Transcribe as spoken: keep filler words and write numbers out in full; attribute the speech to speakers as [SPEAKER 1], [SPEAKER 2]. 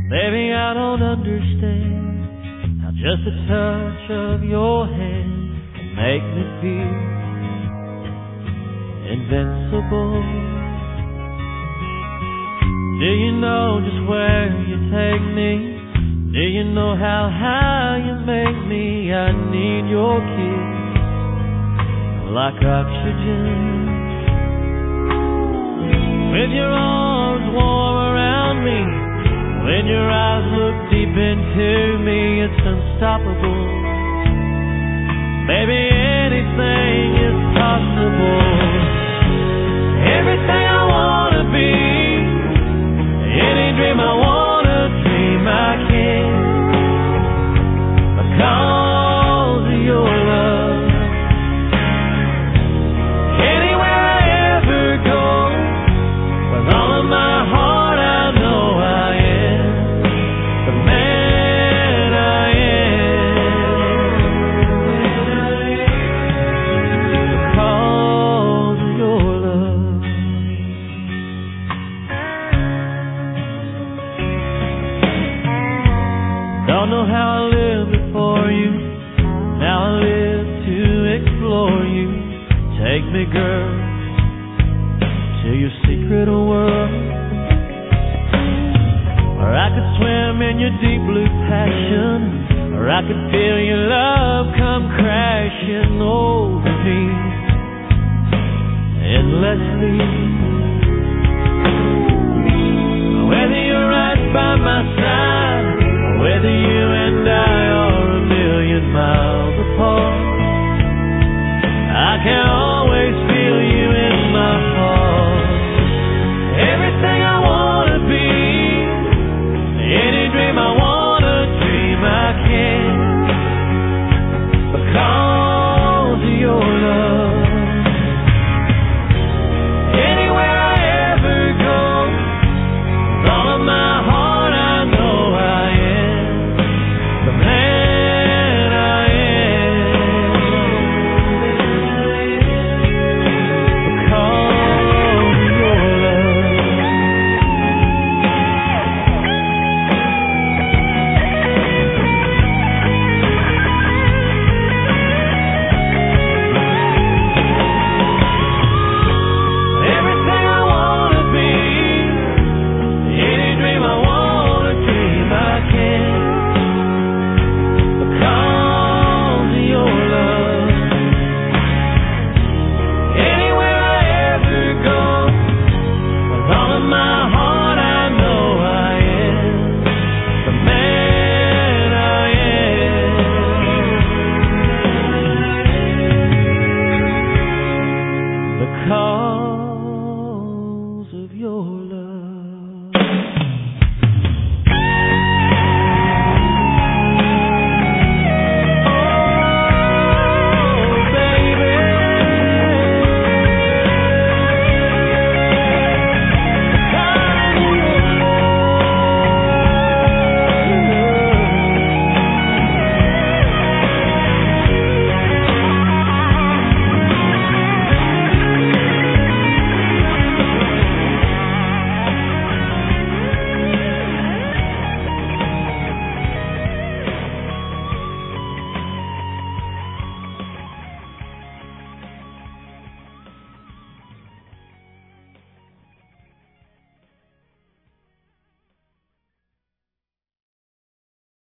[SPEAKER 1] Baby, I don't understand how just a touch of your hand can make me feel invincible. Do you know just where you take me? Do you know how high you make me? I need your kiss like oxygen. With your arms warm around me, when your eyes look deep into me, it's unstoppable. Baby, anything is possible. Everything I wanna be, any dream I wanna dream, I can, because of your love. Anywhere I ever go, with all of my heart I know I am the man I am, because of your love. Don't know how I lived before you, now I live to explore you. Take me, girl, to your secret world, or I could swim in your deep blue passion, or I could feel your love come crashing over me endlessly. Whether you're right by my side